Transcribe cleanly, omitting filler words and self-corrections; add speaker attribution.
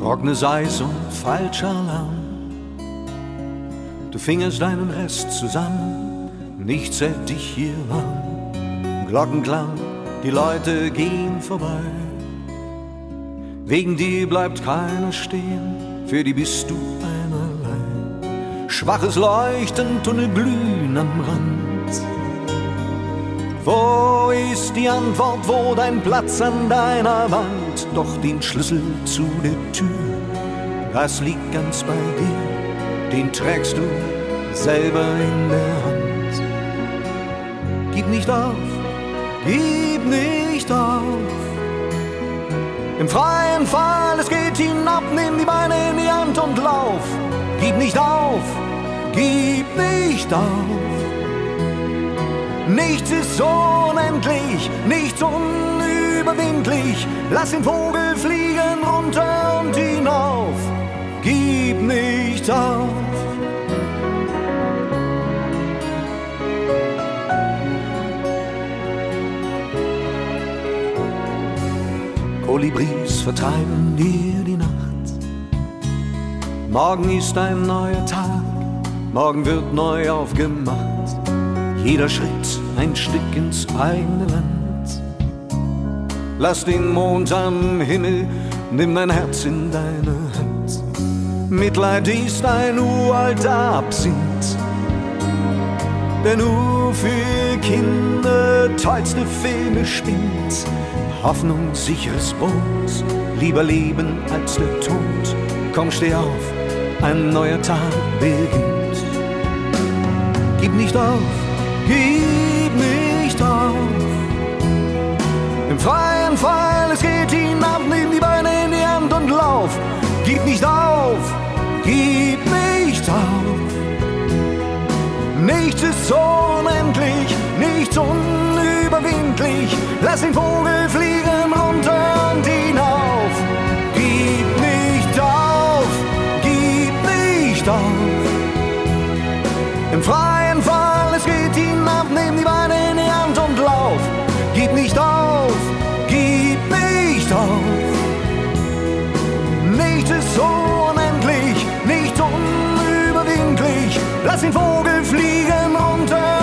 Speaker 1: trockenes Eis und falscher Alarm. Du fingerst deinen Rest zusammen, nichts hält dich hier warm. Glockenklang, die Leute gehen vorbei. Wegen dir bleibt keiner stehen, für die bist du einerlei. Schwaches Leuchten, Tunnel blühen am Rand. Wo ist die Antwort, wo dein Platz an deiner Wand? Doch den Schlüssel zu der Tür, das liegt ganz bei dir, den trägst du selber in der Hand. Gib nicht auf, gib nicht auf. Im freien Fall, es geht hinab, nimm die Beine in die Hand und lauf. Gib nicht auf, gib nicht auf. Nichts ist unendlich, nichts unüberwindlich. Lass den Vogel fliegen runter und hinauf. Gib nicht auf. Kolibris vertreiben dir die Nacht. Morgen ist ein neuer Tag, morgen wird neu aufgemacht. Jeder Schritt ein Stück ins eigene Land. Lass den Mond am Himmel, nimm dein Herz in deine Hand. Mitleid ist ein uralter Absinth, der nur für Kinder tollste Filme spinnt. Hoffnung, sicheres Boot, lieber leben als der Tod. Komm, steh auf, ein neuer Tag beginnt. Gib nicht auf, gib nicht auf. Im freien Fall, es geht hinab, nimm die Beine in die Hand und lauf. Gib nicht auf, gib nicht auf. Nichts ist unendlich, nichts unüberwindlich. Lass den Vogel fliegen runter und hinauf. Gib nicht auf, gib nicht auf. Im freien Fall, es geht hinab, nimm die Beine in die Hand und lauf. Gib nicht auf, gib nicht auf. Nichts ist unendlich, nichts unüberwindlich. Lass den Vogel fliegen runter